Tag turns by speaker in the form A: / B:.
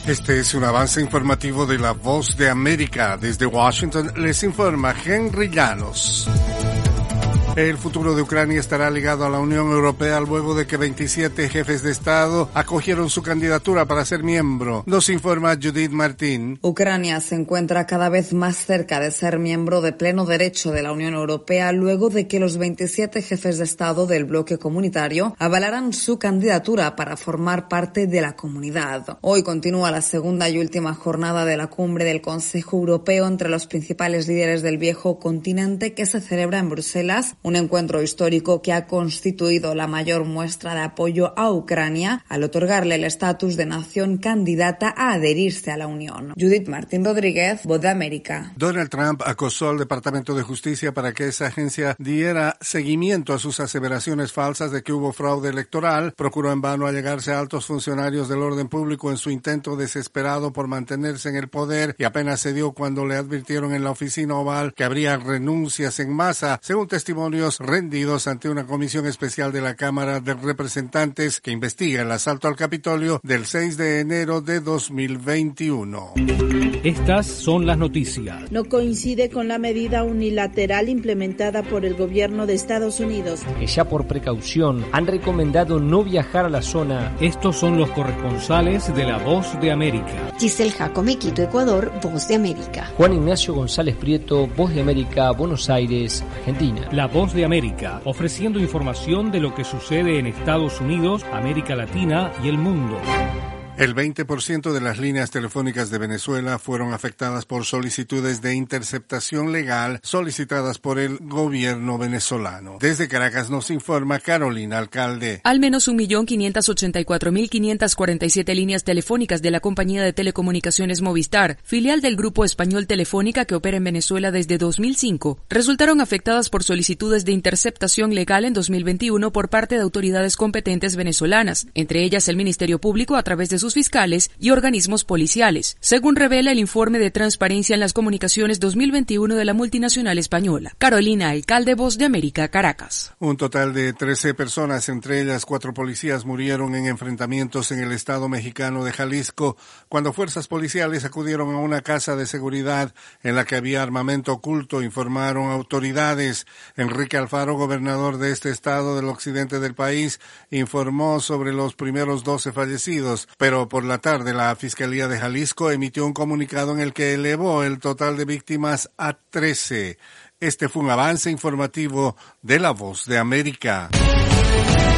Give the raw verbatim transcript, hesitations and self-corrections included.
A: Este es un avance informativo de La Voz de América. Desde Washington les informa Henry Llanos. El futuro de Ucrania estará ligado a la Unión Europea luego de que veintisiete jefes de Estado acogieron su candidatura para ser miembro. Nos informa Judith Martín.
B: Ucrania se encuentra cada vez más cerca de ser miembro de pleno derecho de la Unión Europea luego de que los veintisiete jefes de Estado del bloque comunitario avalaran su candidatura para formar parte de la comunidad. Hoy continúa la segunda y última jornada de la cumbre del Consejo Europeo entre los principales líderes del viejo continente que se celebra en Bruselas. Un encuentro histórico que ha constituido la mayor muestra de apoyo a Ucrania al otorgarle el estatus de nación candidata a adherirse a la Unión. Judith Martín Rodríguez, Voz de América.
A: Donald Trump acosó al Departamento de Justicia para que esa agencia diera seguimiento a sus aseveraciones falsas de que hubo fraude electoral. Procuró en vano allegarse a altos funcionarios del orden público en su intento desesperado por mantenerse en el poder y apenas cedió cuando le advirtieron en la oficina oval que habría renuncias en masa, según testimonio rendidos ante una comisión especial de la Cámara de Representantes que investiga el asalto al Capitolio del seis de enero de dos mil veintiuno.
C: Estas son las noticias.
D: No coincide con la medida unilateral implementada por el gobierno de Estados Unidos,
E: que ya por precaución han recomendado no viajar a la zona.
C: Estos son los corresponsales de La Voz de América.
F: Giselle Jacome, Quito, Ecuador, Voz de América.
E: Juan Ignacio González Prieto, Voz de América, Buenos Aires, Argentina.
C: La Voz de América, ofreciendo información de lo que sucede en Estados Unidos, América Latina y el mundo.
A: El veinte por ciento de las líneas telefónicas de Venezuela fueron afectadas por solicitudes de interceptación legal solicitadas por el gobierno venezolano. Desde Caracas nos informa Carolina Alcalde.
G: Al menos un millón quinientas ochenta y cuatro mil quinientas cuarenta y siete líneas telefónicas de la compañía de telecomunicaciones Movistar, filial del Grupo Español Telefónica que opera en Venezuela desde dos mil cinco, resultaron afectadas por solicitudes de interceptación legal en dos mil veintiuno por parte de autoridades competentes venezolanas, entre ellas el Ministerio Público a través de sus fiscales y organismos policiales, según revela el informe de Transparencia en las Comunicaciones dos mil veintiuno de la multinacional española. Carolina Alcalde, Voz de América, Caracas.
A: Un total de trece personas, entre ellas cuatro policías, murieron en enfrentamientos en el estado mexicano de Jalisco cuando fuerzas policiales acudieron a una casa de seguridad en la que había armamento oculto, informaron autoridades. Enrique Alfaro, gobernador de este estado del occidente del país, informó sobre los primeros doce fallecidos, pero por la tarde la Fiscalía de Jalisco emitió un comunicado en el que elevó el total de víctimas a trece. Este fue un avance informativo de La Voz de América.